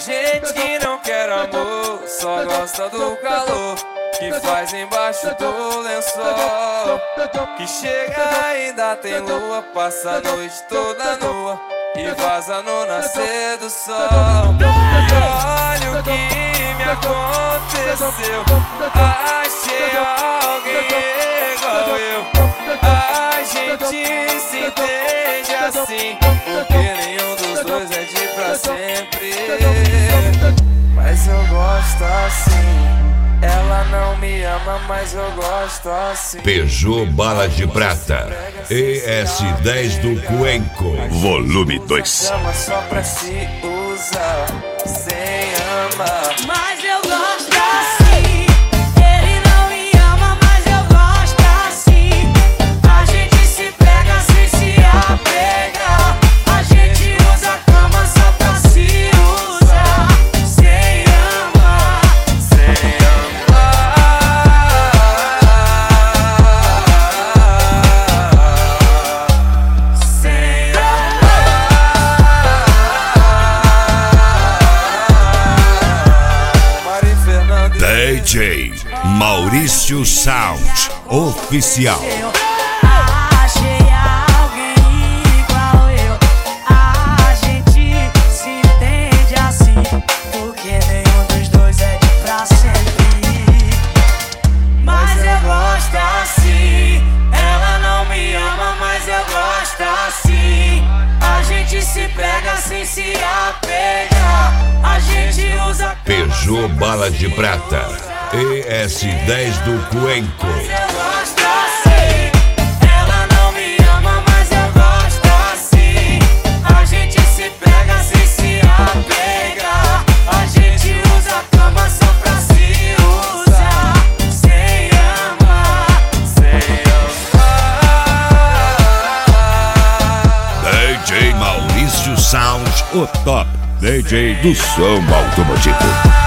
gente que não quer amor, só gosta do calor que faz embaixo do lençol. Que chega ainda tem lua, passa a noite toda nua e vaza no nascer do sol. Olha o que me aconteceu, achei alguém igual eu. A gente se entende assim, porque nenhum dos dois é de pra sempre. Mas eu gosto assim. Ela não me ama, mas eu gosto assim. Peugeot Bala de Prata ES10 do Cuenco, volume 2. Chama só pra se usar, sem amar. Mas eu gosto assim. Ele não me ama, mas eu gosto assim. A gente se pega sem se apegar. A gente usa a cama só pra se usar, sem amar. Sem DJ Maurício Sound Oficial. Achei alguém igual eu. A gente se entende assim, porque nenhum dos dois é de pra sempre. Mas eu gosto assim. Ela não me ama, mas eu gosto assim. A gente se pega sem se apegar. A gente usa Peugeot Bala de Prata ES10 do Cuenco. Mas eu gosto assim. Ela não me ama, mas eu gosto assim. A gente se pega sem se apegar. A gente usa a cama só pra se usar, sem amar. Sem DJ Maurício Sound, o top DJ do som automotivo.